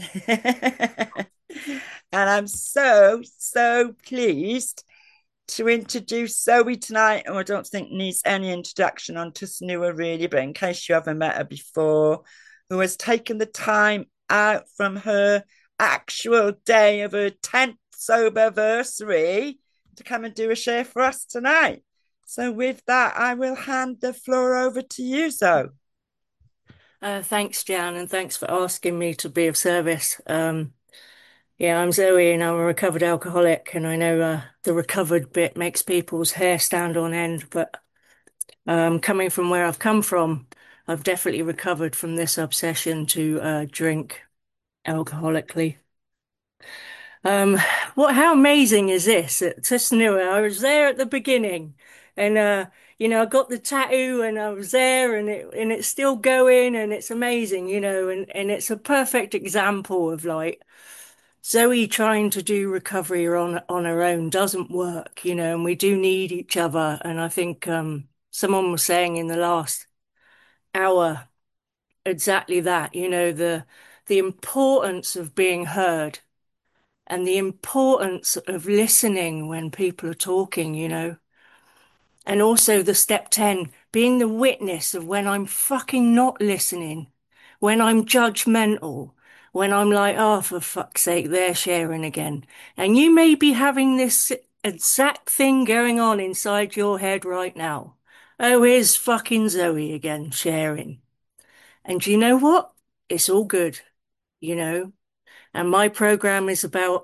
And I'm so pleased to introduce Zoe tonight, who I don't think needs any introduction on Tusnua really, but in case you haven't met her before, who has taken the time out from her actual day of her 10th sober anniversary to come and do a share for us tonight. So with that, I will hand the floor over to you, Zoe. Thanks, Jan, and thanks for asking me to be of service. Yeah, I'm Zoe, and I'm a recovered alcoholic, and I know the recovered bit makes people's hair stand on end, but coming from where I've come from, I've definitely recovered from this obsession to drink alcoholically. Um, how amazing is this? Just knew it. I was there at the beginning, and I got the tattoo, and I was there, and it's still going, and it's amazing, and it's a perfect example of like Zoe trying to do recovery on her own doesn't work, and we do need each other. And I think someone was saying in the last hour exactly that, the importance of being heard and the importance of listening when people are talking, and also the step 10, being the witness of when I'm fucking not listening, when I'm judgmental, when I'm like, oh, for fuck's sake, they're sharing again. And you may be having this exact thing going on inside your head right now. Oh, here's fucking Zoe again sharing. And you know what? It's all good, you know? And my program is about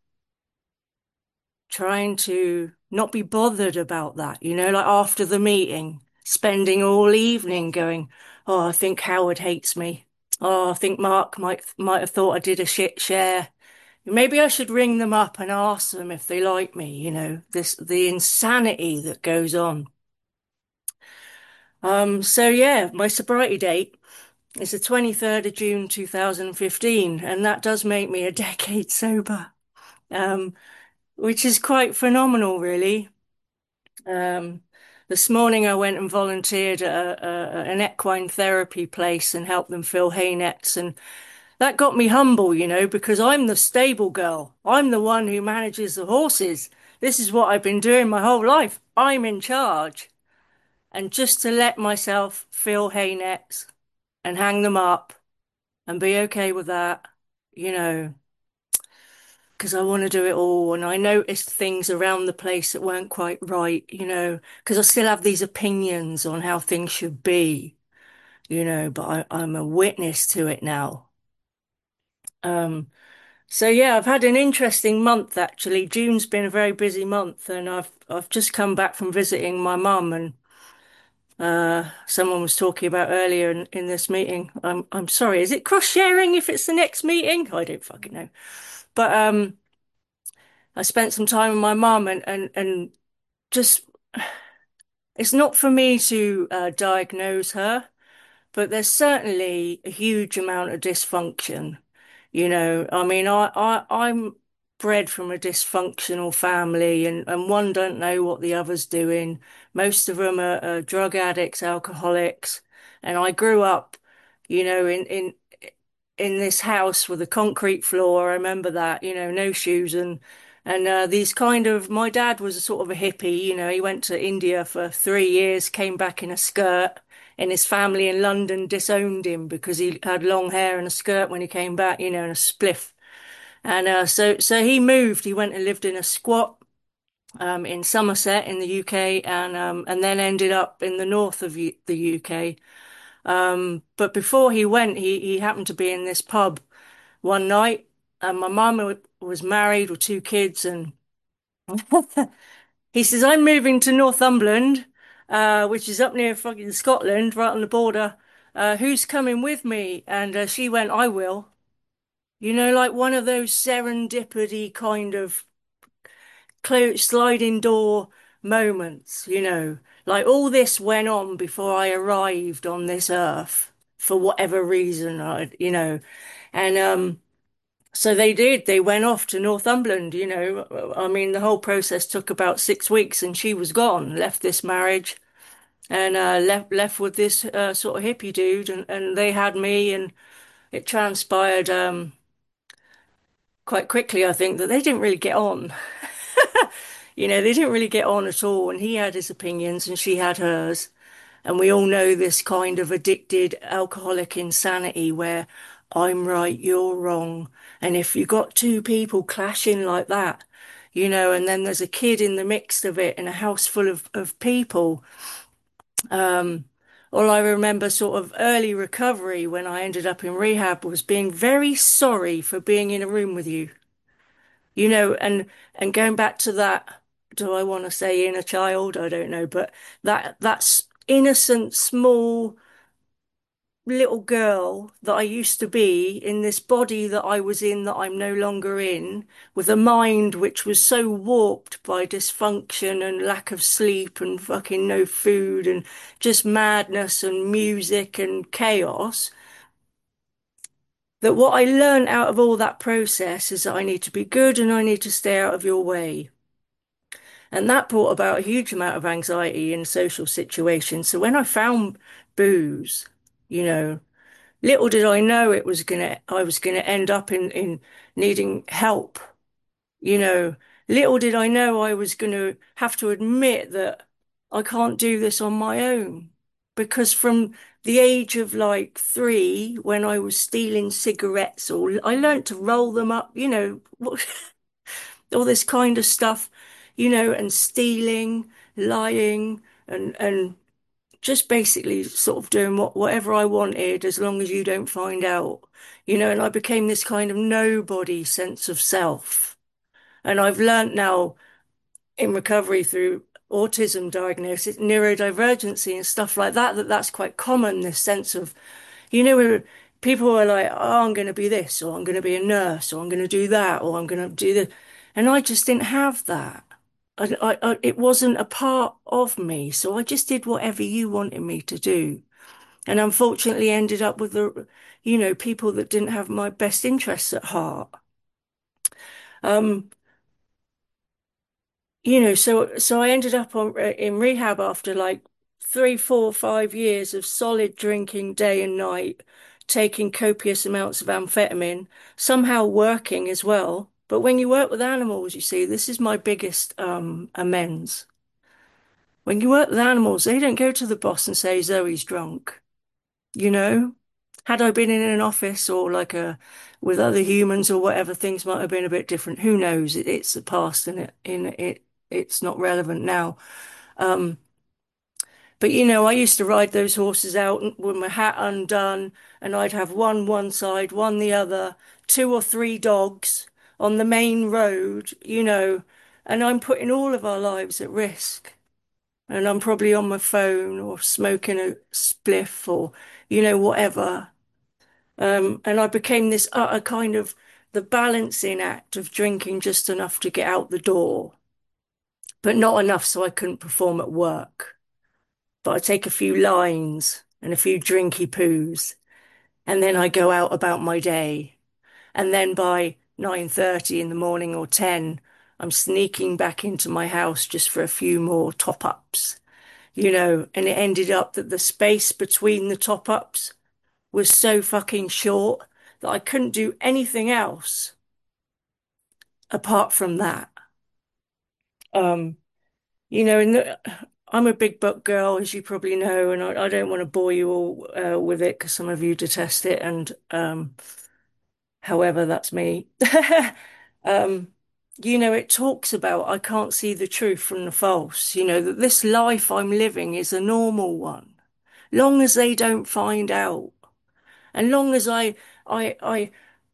trying to not be bothered about that, like after the meeting, spending all evening going, oh, I think Howard hates me. Oh, I think Mark might have thought I did a shit share. Maybe I should ring them up and ask them if they like me, the insanity that goes on. So yeah, my sobriety date is the 23rd of June 2015, and that does make me a decade sober. Um, which is quite phenomenal, really. Um, this morning I went and volunteered at an equine therapy place and helped them fill hay nets. And that got me humble, because I'm the stable girl. I'm the one who manages the horses. This is what I've been doing my whole life. I'm in charge. And just to let myself fill hay nets and hang them up and be okay with that, you know, because I want to do it all. And I noticed things around the place that weren't quite right, because I still have these opinions on how things should be, but I'm a witness to it now. Um, so yeah, I've had an interesting month actually. June's been a very busy month, and I've just come back from visiting my mum, and someone was talking about earlier in this meeting. I'm sorry, is it cross sharing if it's the next meeting? I don't fucking know. But I spent some time with my mum and just it's not for me to diagnose her, but there's certainly a huge amount of dysfunction. I mean, I'm bred from a dysfunctional family, and one don't know what the other's doing. Most of them are drug addicts, alcoholics, and I grew up, in this house with a concrete floor. I remember that, no shoes and these kind of my dad was a sort of a hippie, he went to India for 3 years, came back in a skirt, and his family in London disowned him because he had long hair and a skirt when he came back, and a spliff. And so he moved. He went and lived in a squat in Somerset in the UK, and then ended up in the north of the UK. But before he went, he happened to be in this pub one night, and my mum was married with two kids, and he says, "I'm moving to Northumberland, which is up near fucking Scotland, right on the border. Who's coming with me?" And she went, "I will." Like one of those serendipity kind of sliding door moments, like all this went on before I arrived on this earth for whatever reason, and so they did. They went off to Northumberland, I mean, the whole process took about 6 weeks, and she was gone, left this marriage, and left with this sort of hippie dude, and they had me, and it transpired. quite quickly, I think, that they didn't really get on. They didn't really get on at all. And he had his opinions and she had hers. And we all know this kind of addicted alcoholic insanity where I'm right, you're wrong. And if you got two people clashing like that, and then there's a kid in the mix of it in a house full of people. Um, all I remember sort of early recovery when I ended up in rehab was being very sorry for being in a room with you, and going back to that, do I want to say inner child? I don't know, but that's innocent, small little girl that I used to be in this body that I was in that I'm no longer in, with a mind which was so warped by dysfunction and lack of sleep and fucking no food and just madness and music and chaos. That what I learned out of all that process is that I need to be good and I need to stay out of your way. And that brought about a huge amount of anxiety in social situations. So when I found booze, you know, little did I know I was gonna end up in needing help. You know, little did I know I was gonna have to admit that I can't do this on my own. Because from the age of like 3, when I was stealing cigarettes, or I learned to roll them up, all this kind of stuff, and stealing, lying, and just basically sort of doing whatever I wanted as long as you don't find out, and I became this kind of nobody sense of self. And I've learnt now in recovery through autism diagnosis, neurodivergency and stuff like that, that's quite common, this sense of, where people are like, oh, I'm going to be this, or I'm going to be a nurse, or I'm going to do that, or I'm going to do this. And I just didn't have that. It wasn't a part of me. So I just did whatever you wanted me to do. And unfortunately ended up with people that didn't have my best interests at heart. Um, so I ended up in rehab after like 3, 4, 5 years of solid drinking day and night, taking copious amounts of amphetamine, somehow working as well. But when you work with animals, you see, this is my biggest amends. When you work with animals, they don't go to the boss and say Zoe's drunk, you know? Had I been in an office or like a with other humans or whatever, things might have been a bit different. Who knows? It's the past and it's not relevant now. Um, but I used to ride those horses out with my hat undone, and I'd have one side, one the other, 2 or 3 dogs on the main road, and I'm putting all of our lives at risk. And I'm probably on my phone or smoking a spliff or, whatever. And I became this utter kind of the balancing act of drinking just enough to get out the door, but not enough so I couldn't perform at work. But I take a few lines and a few drinky poos, and then I go out about my day. And then by 9:30 in the morning or 10, I'm sneaking back into my house just for a few more top ups, and it ended up that the space between the top ups was so fucking short that I couldn't do anything else apart from that. Um, and I'm a big book girl, as you probably know, and I don't want to bore you all with it because some of you detest it, and however, that's me. Um, it talks about I can't see the truth from the false, that this life I'm living is a normal one, long as they don't find out, and long as I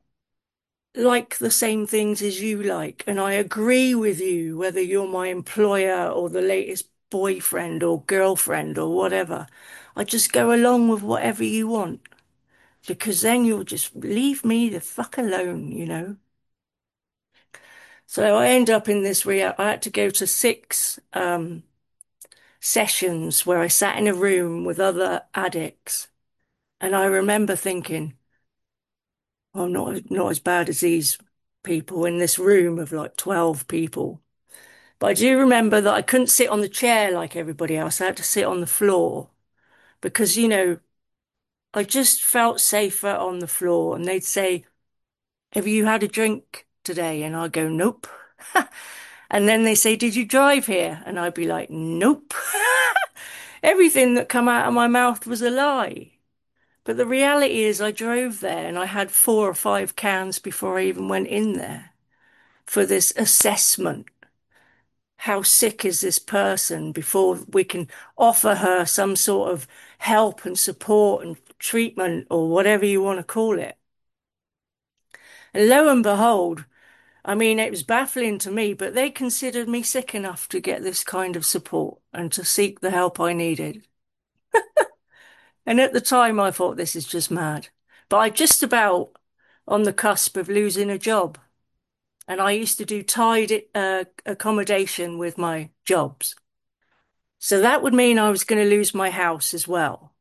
like the same things as you like, and I agree with you, whether you're my employer or the latest boyfriend or girlfriend or whatever. I just go along with whatever you want, because then you'll just leave me the fuck alone. So I end up in this rehab. I had to go to 6 sessions where I sat in a room with other addicts, and I remember thinking, well, not as bad as these people in this room of like 12 people. But I do remember that I couldn't sit on the chair like everybody else. I had to sit on the floor because, I just felt safer on the floor. And they'd say, have you had a drink yesterday? And I go, nope. And then they say, did you drive here? And I'd be like, nope. Everything that come out of my mouth was a lie. But the reality is I drove there and I had 4 or 5 cans before I even went in there for this assessment. How sick is this person before we can offer her some sort of help and support and treatment or whatever you want to call it. And lo and behold, I mean, it was baffling to me, but they considered me sick enough to get this kind of support and to seek the help I needed. And at the time, I thought this is just mad. But I just about on the cusp of losing a job. And I used to do tied accommodation with my jobs. So that would mean I was going to lose my house as well.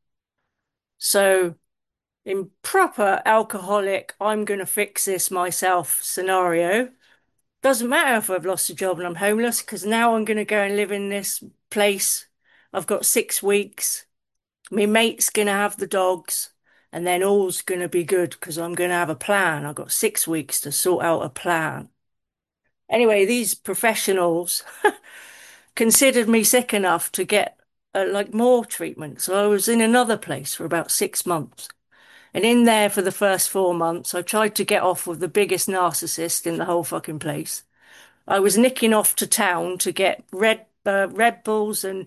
So, in proper alcoholic, I'm going to fix this myself scenario, doesn't matter if I've lost a job and I'm homeless, because now I'm going to go and live in this place. I've got 6 weeks. My mate's going to have the dogs, and then all's going to be good because I'm going to have a plan. I've got 6 weeks to sort out a plan. Anyway, these professionals considered me sick enough to get like more treatment. So I was in another place for about 6 months. And in there for the first 4 months, I tried to get off with the biggest narcissist in the whole fucking place. I was nicking off to town to get Red Bulls and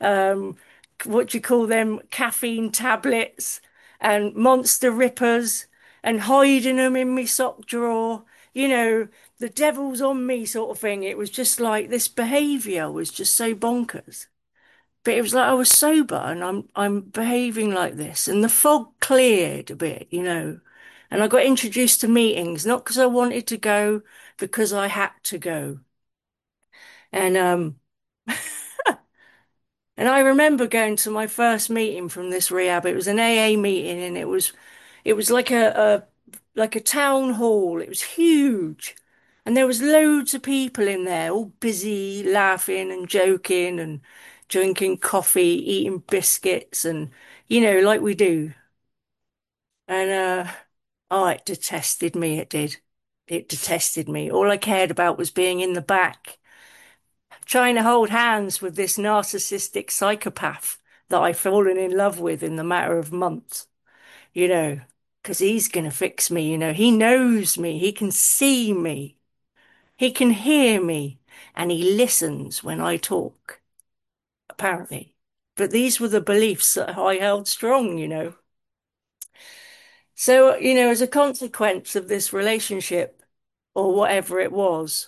what do you call them, caffeine tablets and Monster Rippers and hiding them in my sock drawer. You know, the devil's on me sort of thing. It was just like this behaviour was just so bonkers. But it was like I was sober and I'm behaving like this. And the fog cleared a bit, you know. And I got introduced to meetings, not because I wanted to go, because I had to go. And and I remember going to my first meeting from this rehab. It was an AA meeting and it was like a town hall. It was huge. And there was loads of people in there, all busy, laughing and joking and drinking coffee, eating biscuits and like we do. And oh, it detested me, it did. It detested me. All I cared about was being in the back, trying to hold hands with this narcissistic psychopath that I've fallen in love with in the matter of months, you know, because he's going to fix me, he knows me, he can see me, he can hear me, and he listens when I talk, apparently. But these were the beliefs that I held strong. So, as a consequence of this relationship or whatever it was,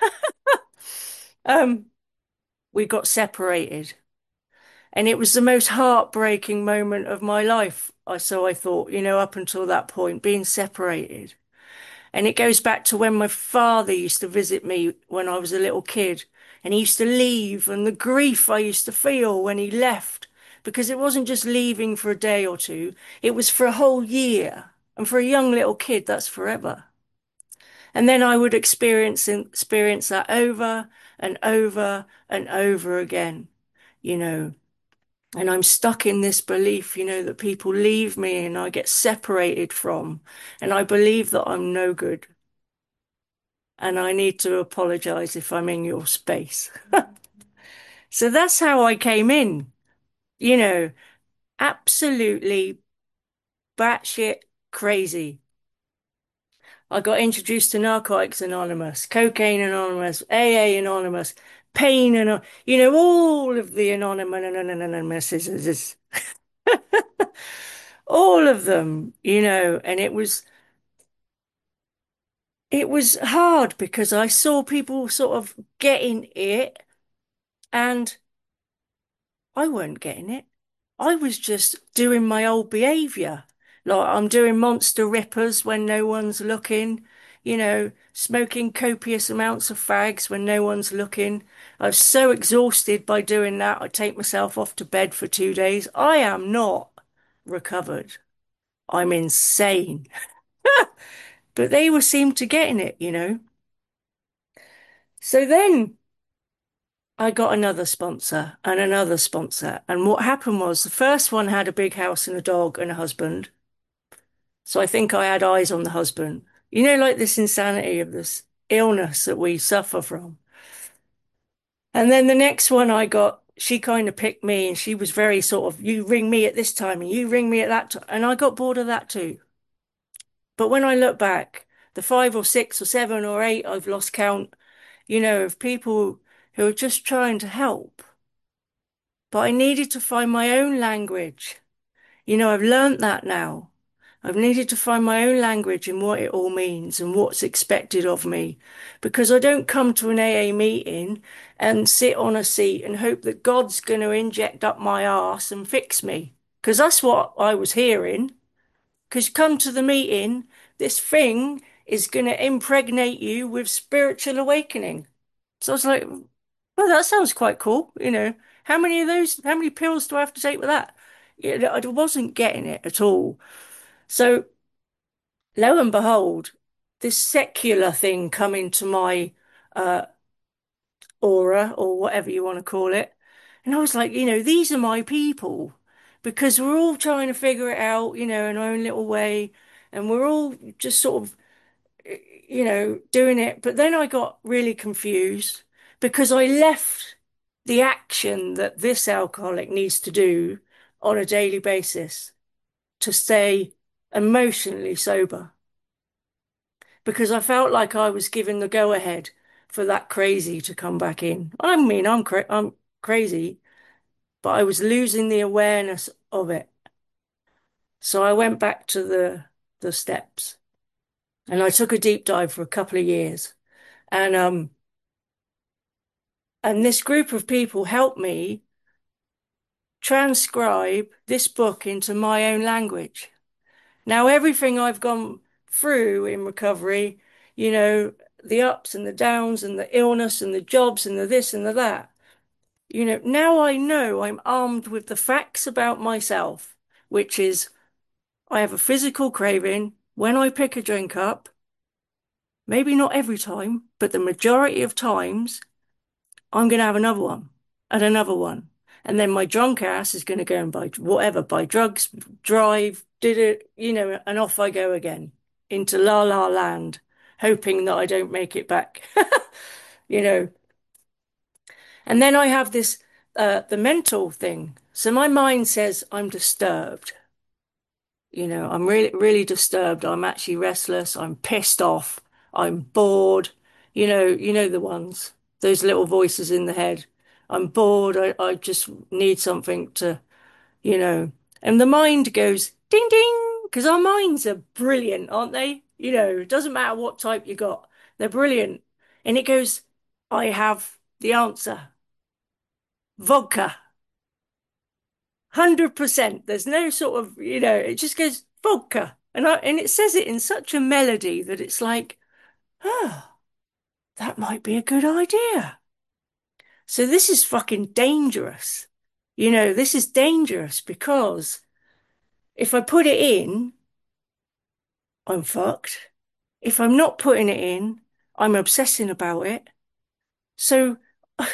um, we got separated. And it was the most heartbreaking moment of my life. So I thought, up until that point, being separated. And it goes back to when my father used to visit me when I was a little kid. And he used to leave, and the grief I used to feel when he left, because it wasn't just leaving for a day or two, it was for a whole year. And for a young little kid, that's forever. And then I would experience that over and over and over again, you know. And I'm stuck in this belief, that people leave me and I get separated from. And I believe that I'm no good. And I need to apologize if I'm in your space. So that's how I came in, you know, absolutely batshit crazy. I got introduced to Narcotics Anonymous, Cocaine Anonymous, AA Anonymous, Pain and all of the anonymous, all of them, and it was hard because I saw people sort of getting it and I weren't getting it. I was just doing my old behavior. Like I'm doing monster rippers when no one's looking, smoking copious amounts of fags when no one's looking. I was so exhausted by doing that, I take myself off to bed for 2 days. I am not recovered. I'm insane. But they were seemed to getting it. So then I got another sponsor and another sponsor. And what happened was the first one had a big house and a dog and a husband. So I think I had eyes on the husband. Like this insanity of this. illness that we suffer from. And then the next one I got, she kind of picked me and she was very sort of, you ring me at this time and you ring me at that time. And I got bored of that too. But when I look back, the 5 or 6 or 7 or 8, I've lost count, of people who are just trying to help. But I needed to find my own language. I've learnt that now. I've needed to find my own language and what it all means and what's expected of me. Because I don't come to an AA meeting and sit on a seat and hope that God's going to inject up my arse and fix me. Because that's what I was hearing. Because come to the meeting, this thing is going to impregnate you with spiritual awakening. So I was like, well, that sounds quite cool. How many pills do I have to take with that? I wasn't getting it at all. So lo and behold, this secular thing come into my uh, aura or whatever you want to call it. And I was like, these are my people because we're all trying to figure it out, in our own little way. And we're all just sort of, doing it. But then I got really confused because I left the action that this alcoholic needs to do on a daily basis to stay emotionally sober because I felt like I was given the go ahead for that crazy to come back in. I mean, I'm crazy, but I was losing the awareness of it. So I went back to the steps and I took a deep dive for a couple of years. And and this group of people helped me transcribe this book into my own language. Now, everything I've gone through in recovery, you know, the ups and the downs and the illness and the jobs and the this and the that, now I know I'm armed with the facts about myself, which is I have a physical craving when I pick a drink up, maybe not every time, but the majority of times, I'm going to have another one and another one. And then my drunk ass is going to go and buy whatever, buy drugs, drive, did it, and off I go again into la la land, hoping that I don't make it back, you know. And then I have this, the mental thing. So my mind says I'm disturbed. I'm really, really disturbed. I'm actually restless. I'm pissed off. I'm bored. You know the ones, those little voices in the head. I'm bored. I just need something to, you know. And the mind goes ding ding, because our minds are brilliant, aren't they? It doesn't matter what type you got. They're brilliant. And it goes, I have the answer. Vodka. 100%. There's no sort of, it just goes vodka. And it says it in such a melody that it's like, oh, that might be a good idea. So this is fucking dangerous. This is dangerous because if I put it in, I'm fucked. If I'm not putting it in, I'm obsessing about it. So I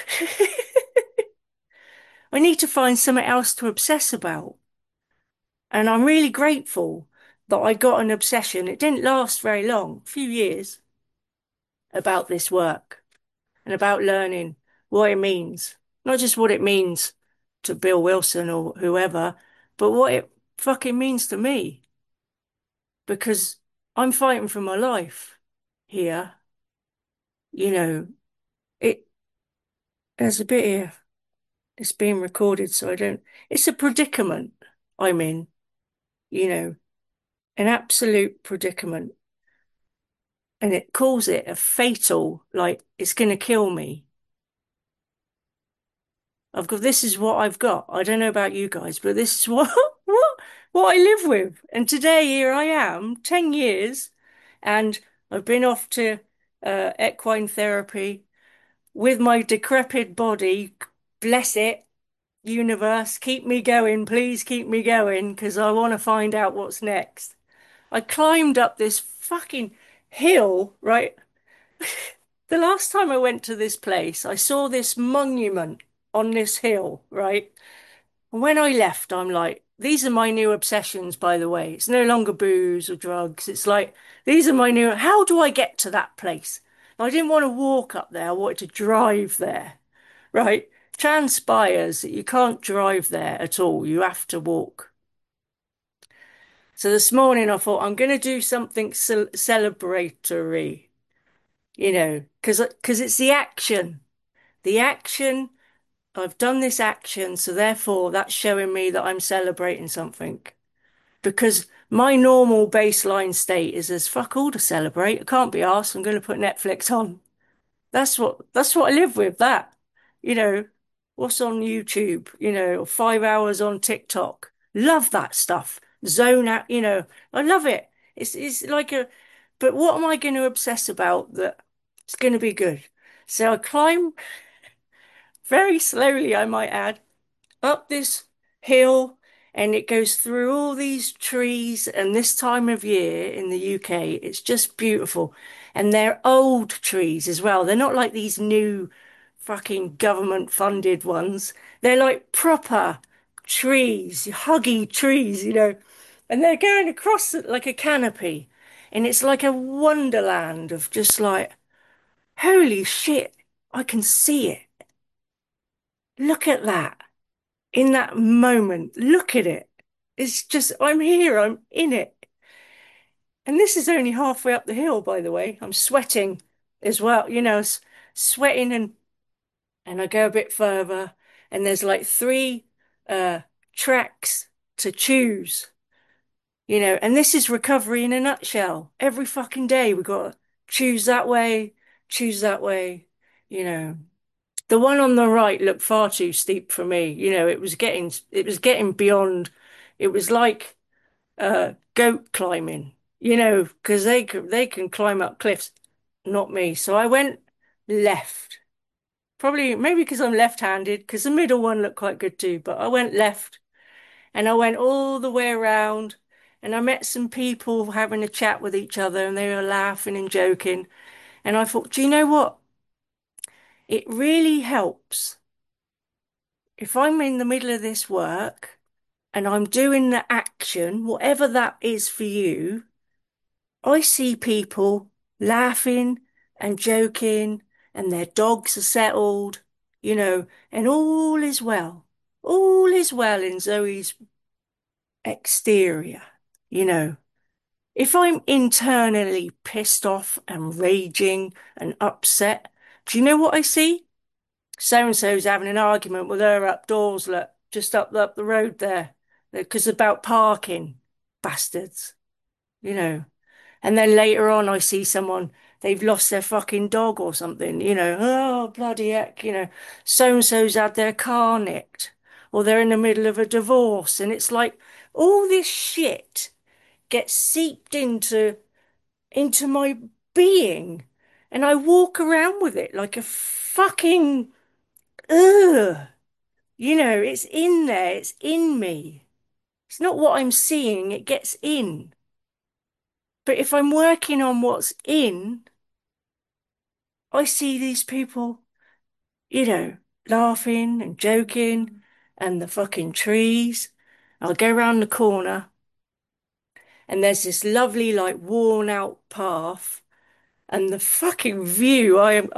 need to find something else to obsess about. And I'm really grateful that I got an obsession. It didn't last very long, a few years, about this work and about learning what it means. Not just what it means to Bill Wilson or whoever, but what it fucking means to me. Because I'm fighting for my life here. You know, it there's a bit here. It's being recorded, so I don't. It's a predicament I'm in, you know, an absolute predicament. And it calls it a fatal, like it's going to kill me. This is what I've got. I don't know about you guys, but this is what what I live with. And today here I am, 10 years, and I've been off to equine therapy with my decrepit body. Bless it, universe, keep me going, please keep me going, because I want to find out what's next. I climbed up this fucking hill, right? The last time I went to this place, I saw this monument on this hill, right? And when I left, I'm like, these are my new obsessions, by the way. It's no longer booze or drugs. It's like, these are my new, how do I get to that place? I didn't want to walk up there. I wanted to drive there, right? Transpires that you can't drive there at all. You have to walk. So this morning I thought I'm going to do something celebratory, because it's the action. The action, I've done this action, so therefore that's showing me that I'm celebrating something. Because my normal baseline state is there's fuck all to celebrate. I can't be arsed. I'm going to put Netflix on. That's what I live with. That, you know, what's on YouTube, or 5 hours on TikTok. Love that stuff. Zone out, I love it. It's like but what am I going to obsess about that it's going to be good? So I climb very slowly, I might add, up this hill, and it goes through all these trees. And this time of year in the UK, it's just beautiful. And they're old trees as well. They're not like these new fucking government funded ones. They're like proper trees, huggy trees, and they're going across it like a canopy. And it's like a wonderland of just like, holy shit, I can see it. Look at that. In that moment. Look at it. It's just, I'm here, I'm in it. And this is only halfway up the hill, by the way. I'm sweating as well, sweating, and I go a bit further, and there's like three uh tracks to choose, and this is recovery in a nutshell. Every fucking day we got to choose that way, you know. The one on the right looked far too steep for me. It was getting beyond. It was like goat climbing, because they can climb up cliffs, not me. So I went left. Probably maybe because I'm left-handed, because the middle one looked quite good too, but I went left, and I went all the way around, and I met some people having a chat with each other, and they were laughing and joking. And I thought, do you know what? It really helps if I'm in the middle of this work and I'm doing the action, whatever that is for you. I see people laughing and joking, and their dogs are settled, and all is well. All is well in Zoe's exterior, you know. If I'm internally pissed off and raging and upset, do you know what I see? So and so's having an argument with her up doors, look, just up the road there, because about parking, bastards, you know. And then later on, I see someone, they've lost their fucking dog or something, oh, bloody heck, so and so's had their car nicked, or they're in the middle of a divorce. And it's like all this shit gets seeped into my being, and I walk around with it like a fucking, ugh. It's in there, it's in me. It's not what I'm seeing, it gets in. But if I'm working on what's in, I see these people, laughing and joking, and the fucking trees. I'll go round the corner, and there's this lovely, like, worn out path, and the fucking view.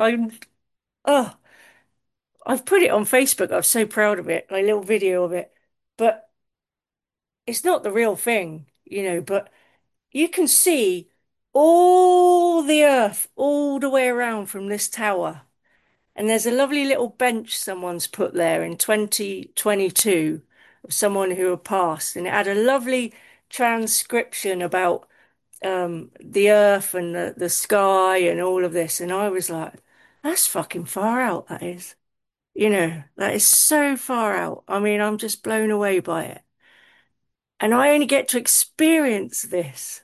Oh, I've put it on Facebook. I'm so proud of it, like a little video of it. But it's not the real thing, but you can see all the earth all the way around from this tower. And there's a lovely little bench someone's put there in 2022 of someone who had passed. And it had a lovely transcription about the earth and the sky and all of this. And I was like, that's fucking far out, that is. That is so far out. I mean, I'm just blown away by it. And I only get to experience this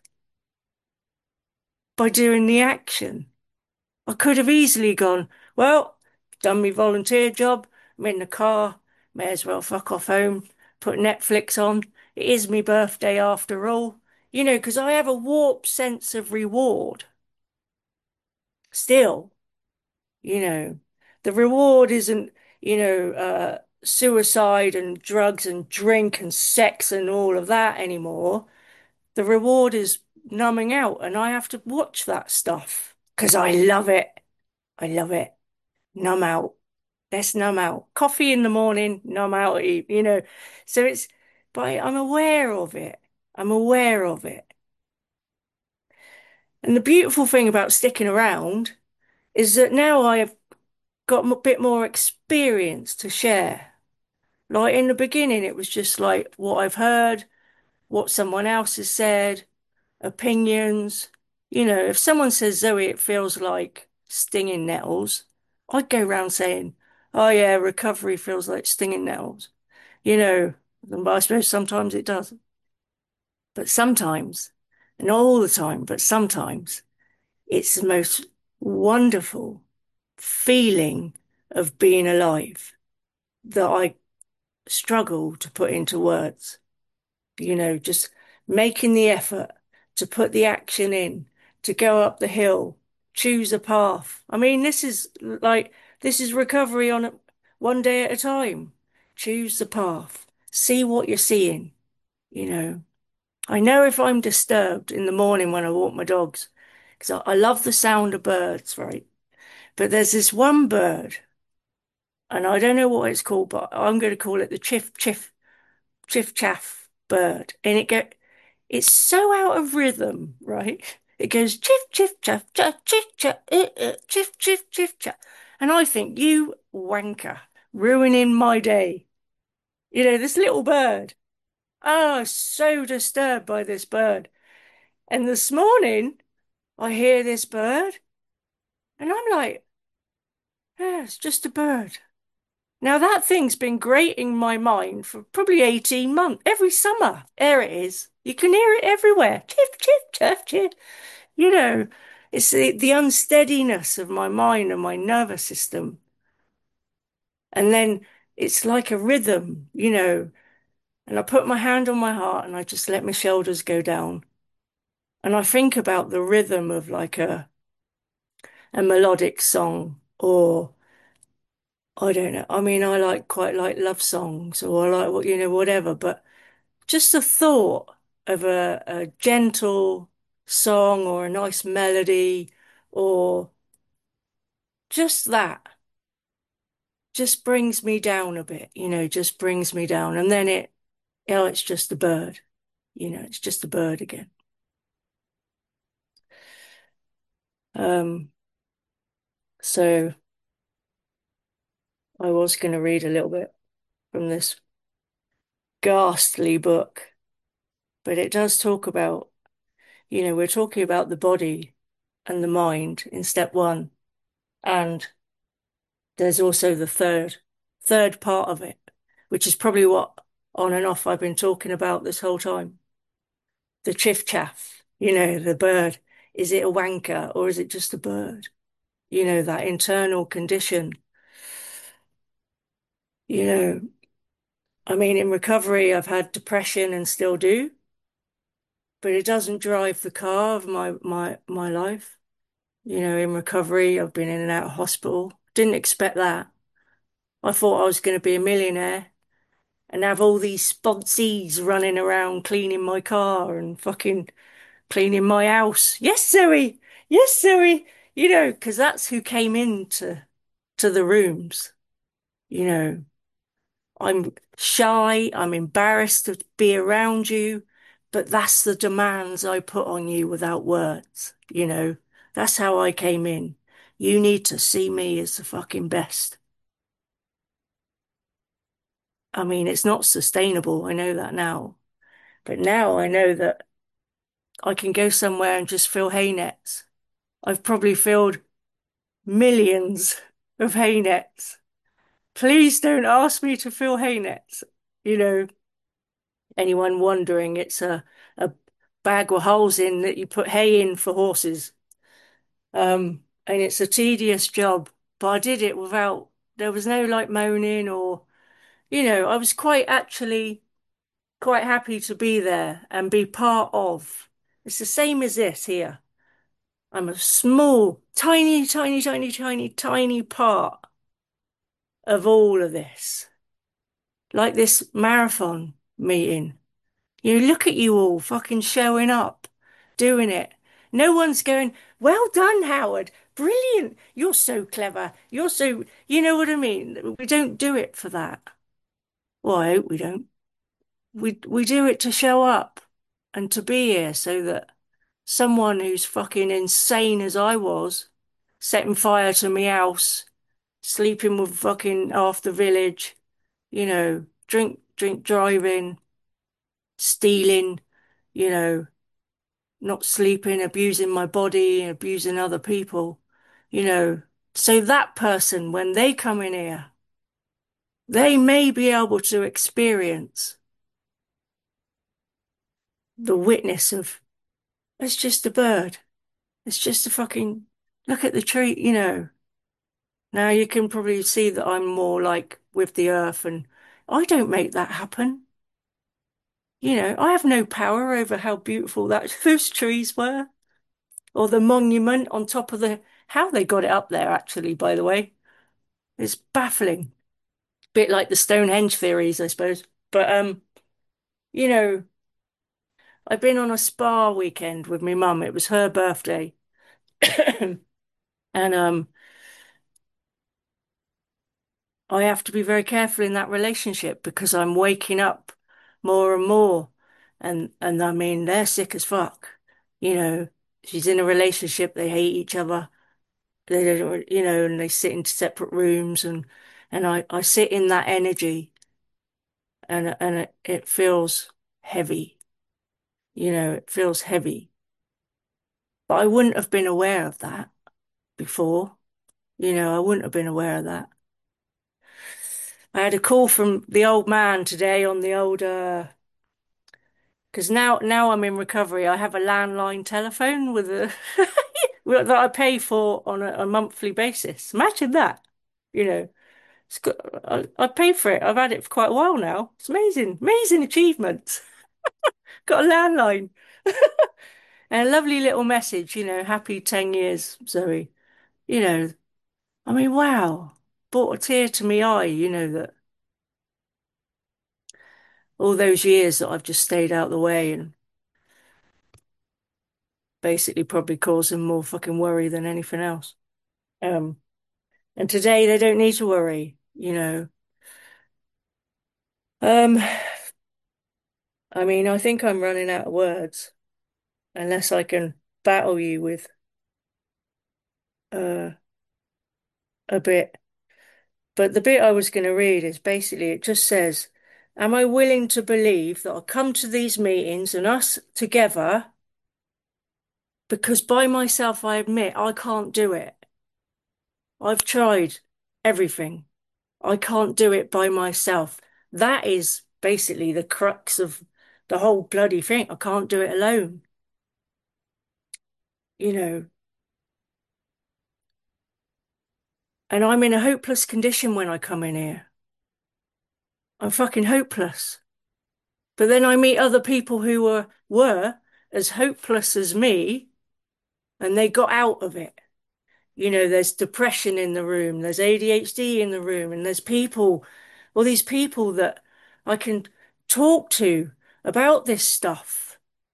by doing the action. I could have easily gone, well, done my volunteer job, I'm in the car, may as well fuck off home, put Netflix on. It is my birthday after all, because I have a warped sense of reward. Still, you know, the reward isn't, suicide and drugs and drink and sex and all of that anymore. The reward is numbing out, and I have to watch that stuff because I love it. I love it. Numb out. Let's numb out. Coffee in the morning, numb out, So but I'm aware of it. I'm aware of it. And the beautiful thing about sticking around is that now I have got a bit more experience to share. Like in the beginning, it was just like what I've heard, what someone else has said, opinions. If someone says, Zoe, it feels like stinging nettles, I'd go round saying, oh yeah, recovery feels like stinging nettles. You know, but I suppose sometimes it does. But sometimes, and not all the time, but sometimes it's the most wonderful feeling of being alive that I struggle to put into words. Just making the effort to put the action in, to go up the hill, choose a path. I mean, this is recovery on one day at a time. Choose the path, see what you're seeing, you know. I know if I'm disturbed in the morning when I walk my dogs, because I love the sound of birds, right? But there's this one bird, and I don't know what it's called, but I'm going to call it the chiff chaff bird. And it's so out of rhythm, right? It goes chiff chiff chaff chaff chiff chaff chiff chiff chiff chaff. And I think, you wanker, ruining my day. This little bird. Oh, so disturbed by this bird. And this morning I hear this bird and I'm like, yeah, it's just a bird. Now that thing's been grating my mind for probably 18 months. Every summer, there it is. You can hear it everywhere. Chiff, chiff, chiff, chiff. You know, it's the unsteadiness of my mind and my nervous system. And then it's like a rhythm. And I put my hand on my heart and I just let my shoulders go down. And I think about the rhythm of like a melodic song, or I don't know. I mean, I quite like love songs, or I like whatever, but just the thought of a gentle song or a nice melody or just that just brings me down a bit, just brings me down. And then it's just a bird, it's just a bird again. Um, so I was going to read a little bit from this ghastly book, but it does talk about, we're talking about the body and the mind in step one. And there's also the third part of it, which is probably what on and off I've been talking about this whole time. The chiff chaff, the bird. Is it a wanker or is it just a bird? That internal condition. You know, I mean, in recovery, I've had depression and still do, but it doesn't drive the car of my life. In recovery, I've been in and out of hospital. Didn't expect that. I thought I was going to be a millionaire and have all these sponsees running around cleaning my car and fucking cleaning my house. Yes, Zoe. Yes, Zoe. Because that's who came into the rooms. You know, I'm shy. I'm embarrassed to be around you, but that's the demands I put on you without words. That's how I came in. You need to see me as the fucking best. I mean, it's not sustainable. I know that now. But now I know that I can go somewhere and just fill hay nets. I've probably filled millions of hay nets. Please don't ask me to fill hay nets. You know, anyone wondering, it's a bag with holes in that you put hay in for horses. And it's a tedious job, but I did it there was no like moaning or, I was quite happy to be there and be part of. It's the same as this here. I'm a small, tiny, tiny, tiny, tiny, tiny part of all of this. Like this marathon meeting. Look at you all fucking showing up, doing it. No one's going, well done, Howard. Brilliant. You're so clever. You're so, you know what I mean? We don't do it for that. Well, I hope we don't. We do it to show up and to be here so that someone who's fucking insane as I was, setting fire to me house, sleeping with fucking half the village, drink driving, stealing, you know, not sleeping, abusing my body, abusing other people, you know. So that person, when they come in here, they may be able to experience the witness of it's just a bird. It's just a fucking look at the tree, you know. Now you can probably see that I'm more like with the earth, and I don't make that happen. I have no power over how beautiful that those trees were, or the monument on top of the how they got it up there, actually, by the way. It's baffling. Bit like the Stonehenge theories, I suppose. But you know, I've been on a spa weekend with my mum. It was her birthday. And I have to be very careful in that relationship because I'm waking up more and more. And I mean, they're sick as fuck. You know, she's in a relationship, they hate each other. They don't, and they sit in separate rooms and I sit in that energy and it feels heavy. It feels heavy. But I wouldn't have been aware of that before. I wouldn't have been aware of that. I had a call from the old man today on the old because now I'm in recovery. I have a landline telephone with a that I pay for on a monthly basis. Imagine that. You know, it's got, I pay for it. I've had it for quite a while now. It's amazing, amazing achievement. Got a landline and a lovely little message. Happy 10 years, Zoe. You know, I mean, wow, brought a tear to my eye. That all those years that I've just stayed out the way and basically probably caused them more fucking worry than anything else. Um, and today they don't need to worry. Um, I mean, I think I'm running out of words unless I can battle you with uh a bit. But the bit I was going to read is basically it just says, am I willing to believe that I'll come to these meetings and us together because by myself I admit I can't do it. I've tried everything. I can't do it by myself. That is basically the crux of the whole bloody thing. I can't do it alone. You know, and I'm in a hopeless condition when I come in here. I'm fucking hopeless. But then I meet other people who were as hopeless as me and they got out of it. There's depression in the room, there's ADHD in the room, and there's people, all these people that I can talk to about this stuff.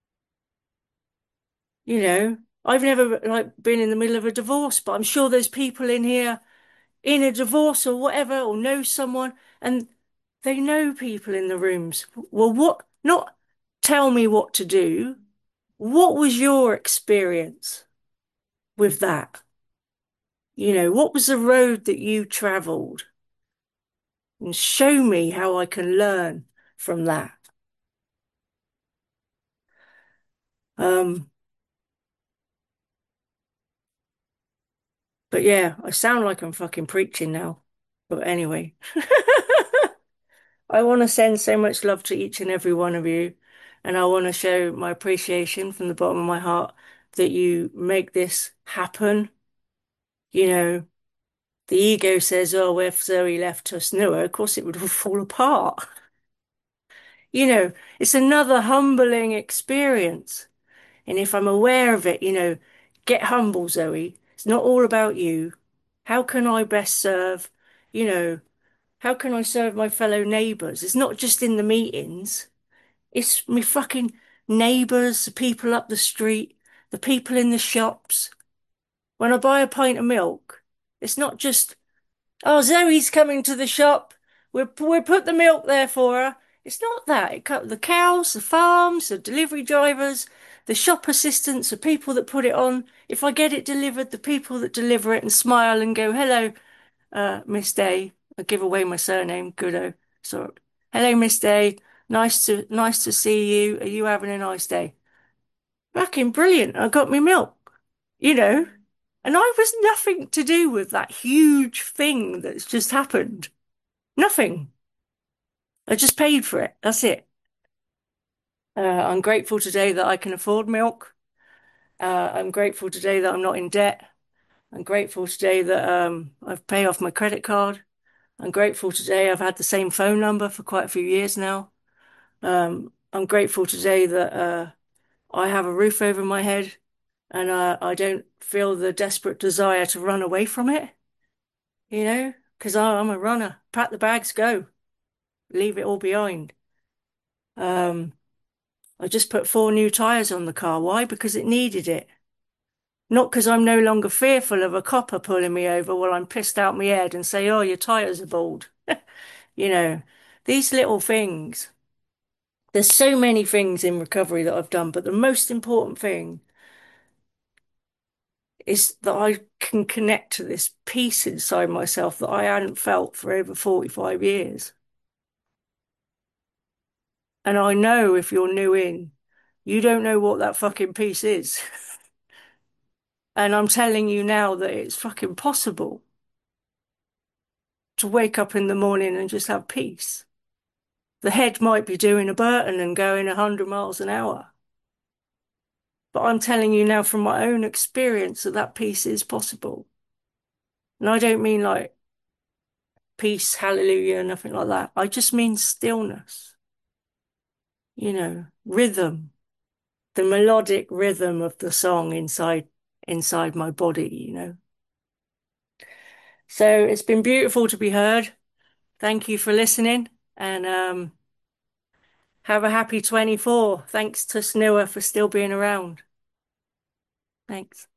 I've never like been in the middle of a divorce, but I'm sure there's people in here in a divorce or whatever, or know someone, and they know people in the rooms. Well, what? Not tell me what to do. What was your experience with that? What was the road that you traveled? And show me how I can learn from that. Um, but yeah, I sound like I'm fucking preaching now. But anyway. I want to send so much love to each and every one of you. And I want to show my appreciation from the bottom of my heart that you make this happen. You know, the ego says, oh, if Zoe left us Noah, of course it would all fall apart. It's another humbling experience. And if I'm aware of it, get humble, Zoe. It's not all about you. How can I best serve? You know, how can I serve my fellow neighbours? It's not just in the meetings. It's me fucking neighbours, the people up the street, the people in the shops. When I buy a pint of milk, it's not just, oh, Zoe's coming to the shop. We'll put the milk there for her. It's not that. It cut the cows, the farms, the delivery drivers, the shop assistants, the people that put it on. If I get it delivered, the people that deliver it and smile and go, hello, Miss Day. I give away my surname, Goodo. So, hello, Miss Day. Nice to see you. Are you having a nice day? Fucking brilliant. I got me milk, you know, and I was nothing to do with that huge thing that's just happened. Nothing. I just paid for it. That's it. I'm grateful today that I can afford milk. I'm grateful today that I'm not in debt. I'm grateful today that I've paid off my credit card. I'm grateful today I've had the same phone number for quite a few years now. I'm grateful today that I have a roof over my head and I don't feel the desperate desire to run away from it, because I'm a runner. Pack the bags, go, leave it all behind. Um, I just put 4 new tyres on the car. Why? Because it needed it. Not because I'm no longer fearful of a copper pulling me over while I'm pissed out my head and say, oh, your tyres are bald. You know, these little things. There's so many things in recovery that I've done, but the most important thing is that I can connect to this peace inside myself that I hadn't felt for over 45 years. And I know if you're new in, you don't know what that fucking peace is. And I'm telling you now that it's fucking possible to wake up in the morning and just have peace. The head might be doing a Burton and going 100 miles an hour. But I'm telling you now from my own experience that that peace is possible. And I don't mean like peace, hallelujah, nothing like that. I just mean stillness, rhythm, the melodic rhythm of the song inside my body. So it's been beautiful to be heard. Thank you for listening and have a happy 24. Thanks to Snua for still being around. Thanks.